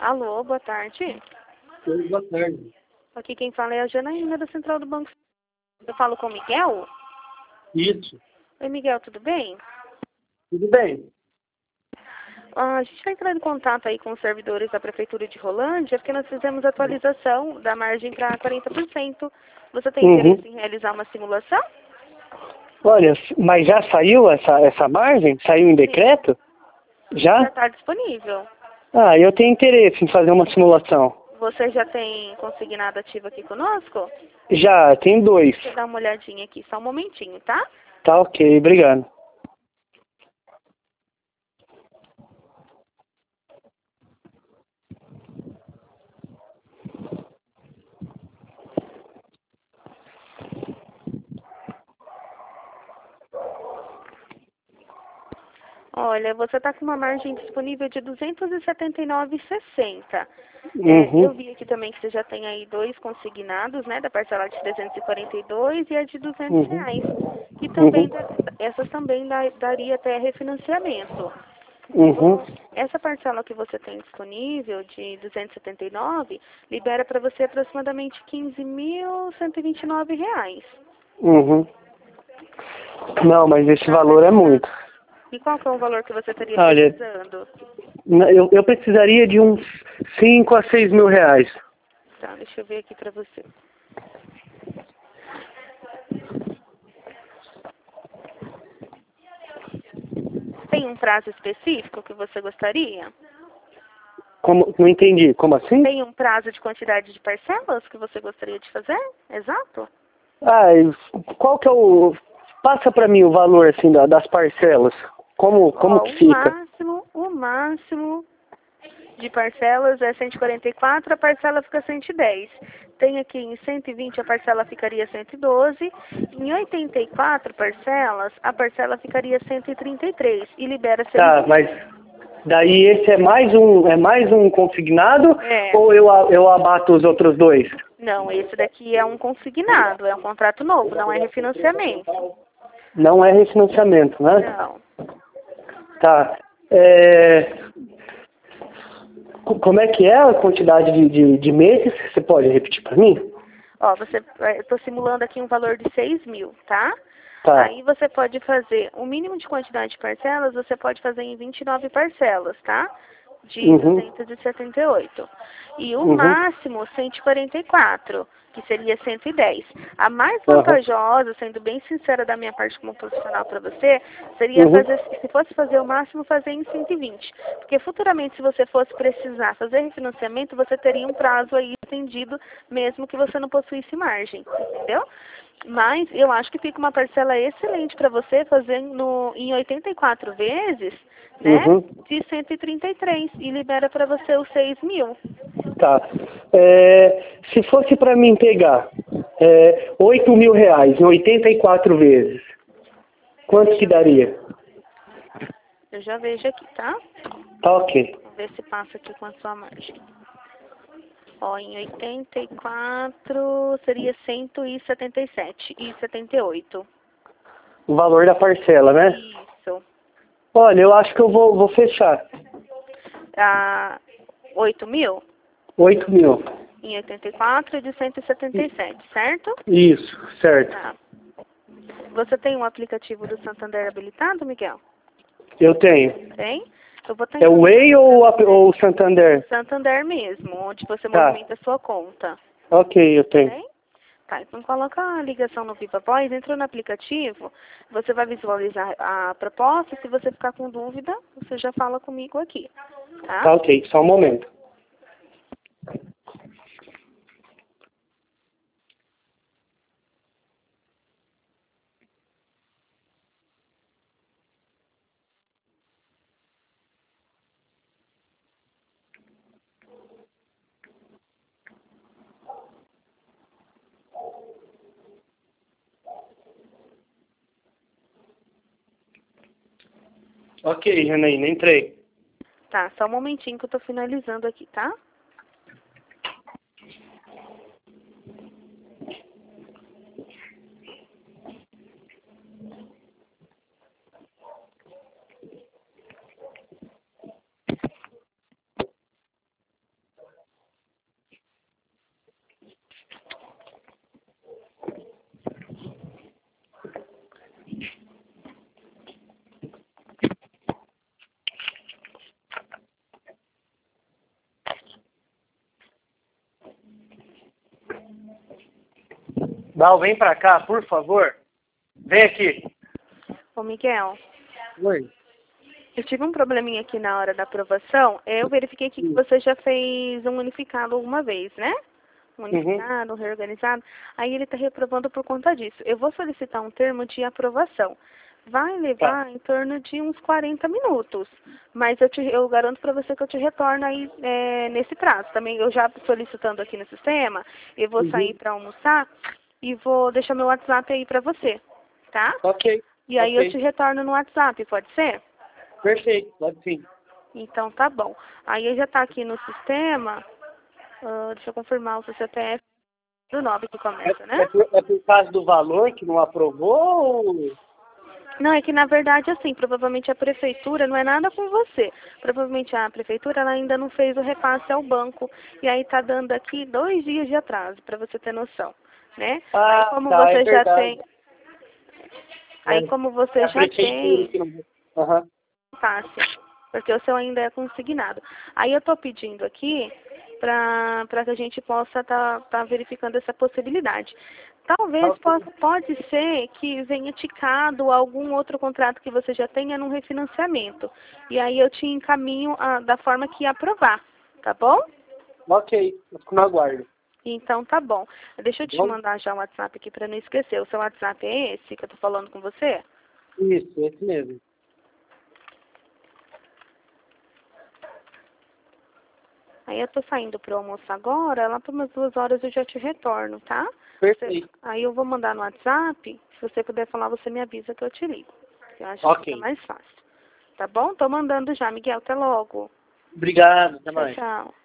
Alô, boa tarde. Oi, boa tarde. Aqui quem fala é a Janaína da Central do Banco. Eu falo com o Miguel? Isso. Oi, Miguel, tudo bem? Tudo bem? A gente vai entrar em contato aí com os servidores da Prefeitura de Rolândia, porque nós fizemos atualização da margem para 40%. Você tem interesse em realizar uma simulação? Olha, mas já saiu essa margem? Saiu em decreto? Já Já? está disponível. Ah, eu tenho interesse em fazer uma simulação. Você já tem consignado ativo aqui conosco? Já, tem 2. Deixa eu dar uma olhadinha aqui, só um momentinho, tá? Tá ok, obrigado. Olha, você está com uma margem disponível de R$ 279,60. Eu vi aqui também que você já tem aí 2 consignados, né, da parcela de 342 e a de R$ 200. E também, essas também daria até refinanciamento. Essa parcela que você tem disponível de 279 libera para você aproximadamente R$ 15.129. Não, mas esse valor é muito. E qual que é o valor que você estaria Olha, precisando? eu precisaria de uns 5 a 6 mil reais. Tá, deixa eu ver aqui para você. Tem um prazo específico que você gostaria? Como? Não entendi. Como assim? Tem um prazo de quantidade de parcelas que você gostaria de fazer? Exato? Ah, qual que é o... Passa para mim o valor, assim, das parcelas. Como que fica? O máximo de parcelas é 144, a parcela fica 110. Tem aqui em 120 a parcela ficaria 112. Em 84 parcelas, a parcela ficaria 133 e libera Tá, 6 mas daí esse é mais um consignado É. ou eu abato os outros 2? Não, esse daqui é um consignado, é um contrato novo, não é refinanciamento. Não é refinanciamento, né? Não. Tá. Como é que é a quantidade de meses? Você pode repetir para mim? Ó, eu estou simulando aqui um valor de 6 mil, tá? Tá. Aí você pode fazer, o mínimo de quantidade de parcelas, você pode fazer em 29 parcelas, tá? De 278. E o máximo, 144, que seria 110. A mais vantajosa, sendo bem sincera da minha parte como profissional para você, seria fazer, se fosse fazer o máximo, fazer em 120. Porque futuramente, se você fosse precisar fazer refinanciamento, você teria um prazo aí estendido, mesmo que você não possuísse margem, entendeu? Mas eu acho que fica uma parcela excelente para você fazer em 84 vezes, né? De 133 e libera para você os 6 mil. Tá. Se fosse para mim pegar 8 mil reais em 84 vezes, quanto que daria? Eu já vejo aqui, tá? Tá ok. Vamos ver se passa aqui com a sua margem. Ó, em 84 seria 177,78. O valor da parcela, né? Isso. Olha, eu acho que eu vou fechar. 8 mil? 8 mil. Em 84 e de 177, certo? Isso, certo. Tá. Você tem um aplicativo do Santander habilitado, Miguel? Eu tenho. Tem? Eu vou É o Way ou o Santander? Santander mesmo, onde você Tá. movimenta a sua conta. Ok, eu tenho. Tem? Tá, então coloca a ligação no Viva Voz, entrou no aplicativo, você vai visualizar a proposta, se você ficar com dúvida, você já fala comigo aqui, tá? Tá ok, só um momento. Ok, Janaína, entrei. Tá, só um momentinho que eu tô finalizando aqui, tá? Dal, vem pra cá, por favor. Vem aqui. Ô, Miguel, Oi. eu tive um probleminha aqui na hora da aprovação. Eu verifiquei aqui que você já fez um unificado alguma vez, né? Um unificado, reorganizado. Aí ele está reprovando por conta disso. Eu vou solicitar um termo de aprovação. Vai levar em torno de uns 40 minutos. Mas eu garanto para você que eu te retorno aí nesse prazo. Também eu já solicitando aqui no sistema, eu vou sair para almoçar e vou deixar meu WhatsApp aí para você, tá? Ok. E aí eu te retorno no WhatsApp, pode ser? Perfeito, pode sim. Então tá bom. Aí já está aqui no sistema. Deixa eu confirmar o seu CPF do 9 que começa, né? É por causa do valor que não aprovou ou... Não, é que na verdade, assim, provavelmente a prefeitura não é nada com você. Provavelmente a prefeitura ela ainda não fez o repasse ao banco. E aí tá dando aqui 2 dias de atraso, para você ter noção, né? Aí como você já tem... Aí como você já tem... Passe, porque o seu ainda é consignado. Aí eu tô pedindo aqui para que a gente possa tá verificando essa possibilidade. Talvez pode ser que venha ticado algum outro contrato que você já tenha num refinanciamento. E aí eu te encaminho da forma que aprovar, tá bom? Ok, eu fico no aguardo. Então tá bom. Deixa eu te mandar já o WhatsApp aqui para não esquecer. O seu WhatsApp é esse que eu tô falando com você? Isso, esse mesmo. Aí eu tô saindo pro almoço agora, lá por umas 2 horas eu já te retorno, tá? Perfeito. Aí eu vou mandar no WhatsApp, se você puder falar, você me avisa que eu te ligo. Eu acho que fica mais fácil. Tá bom? Tô mandando já, Miguel. Até logo. Obrigado, até Tchau, mais. tchau.